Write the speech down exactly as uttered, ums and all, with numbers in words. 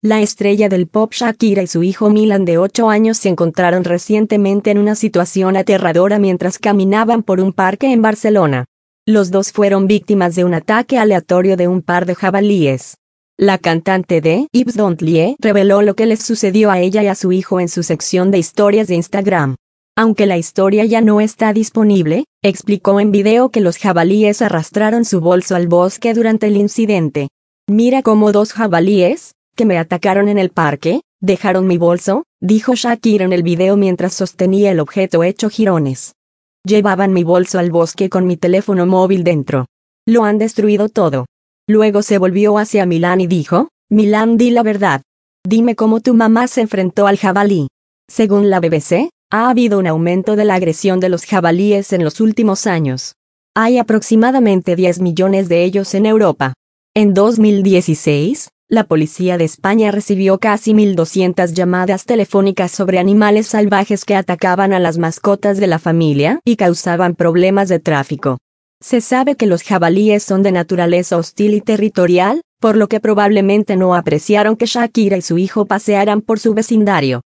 La estrella del pop Shakira y su hijo Milan de ocho años se encontraron recientemente en una situación aterradora mientras caminaban por un parque en Barcelona. Los dos fueron víctimas de un ataque aleatorio de un par de jabalíes. La cantante de Yves Don't Lie reveló lo que les sucedió a ella y a su hijo en su sección de historias de Instagram. Aunque la historia ya no está disponible, explicó en video que los jabalíes arrastraron su bolso al bosque durante el incidente. Mira cómo dos jabalíes, que me atacaron en el parque, dejaron mi bolso, dijo Shakira en el video mientras sostenía el objeto hecho jirones. Llevaban mi bolso al bosque con mi teléfono móvil dentro. Lo han destruido todo. Luego se volvió hacia Milan y dijo, Milan, di la verdad. Dime cómo tu mamá se enfrentó al jabalí. Según la B B C, ha habido un aumento de la agresión de los jabalíes en los últimos años. Hay aproximadamente diez millones de ellos en Europa. En dos mil dieciséis, la policía de España recibió casi mil doscientas llamadas telefónicas sobre animales salvajes que atacaban a las mascotas de la familia y causaban problemas de tráfico. Se sabe que los jabalíes son de naturaleza hostil y territorial, por lo que probablemente no apreciaron que Shakira y su hijo pasearan por su vecindario.